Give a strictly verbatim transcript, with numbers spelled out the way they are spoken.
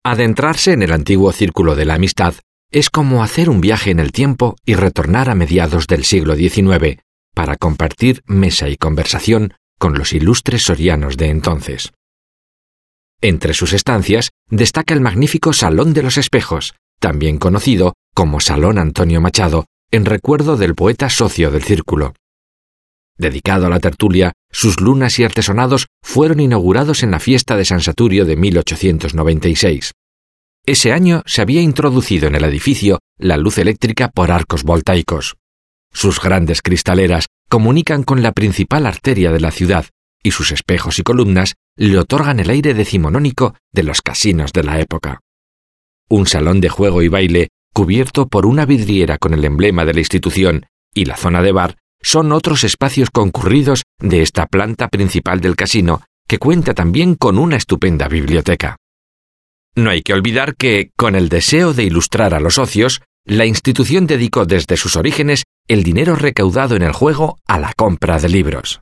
Adentrarse en el antiguo círculo de la amistad es como hacer un viaje en el tiempo y retornar a mediados del siglo diecinueve para compartir mesa y conversación con los ilustres sorianos de entonces. Entre sus estancias destaca el magnífico Salón de los Espejos, también conocido como Salón Antonio Machado, en recuerdo del poeta socio del círculo. Dedicado a la tertulia, sus lunas y artesonados fueron inaugurados en la fiesta de San Saturio de mil ochocientos noventa y seis. Ese año se había introducido en el edificio la luz eléctrica por arcos voltaicos. Sus grandes cristaleras comunican con la principal arteria de la ciudad y sus espejos y columnas le otorgan el aire decimonónico de los casinos de la época. Un salón de juego y baile cubierto por una vidriera con el emblema de la institución y la zona de bar son otros espacios concurridos de esta planta principal del casino, que cuenta también con una estupenda biblioteca. No hay que olvidar que, con el deseo de ilustrar a los socios, la institución dedicó desde sus orígenes el dinero recaudado en el juego a la compra de libros.